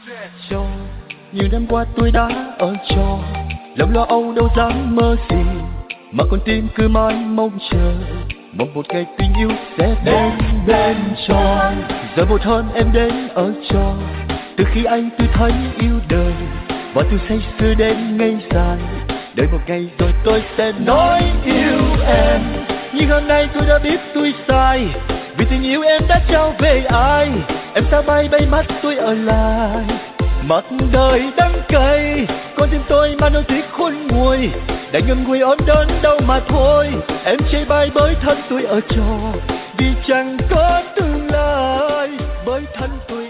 Cho nhiều năm qua tôi đã ở trò, lòng lo âu đâu dám mơ gì, mà con tim cứ mãi mong chờ, mong một ngày tình yêu sẽ đến bên tròn. Giờ một hôm em đến ở trò, từ khi anh tôi thấy yêu đời, và tôi say sưa đến ngây dài, đợi một ngày rồi tôi sẽ nói yêu em. Nhưng hôm nay tôi đã biết tôi sai, vì tình yêu em đã trao về ai. Em xa bay bay mắt tôi ở lại, mặt đời đắng cay, con tim tôi mà nỗi tiếc khôn nguôi, đã ngậm ngùi ôm đớn đau mà thôi. Em chê bai bởi thân tôi ở trò, vì chẳng có tương lai, bởi thân tôi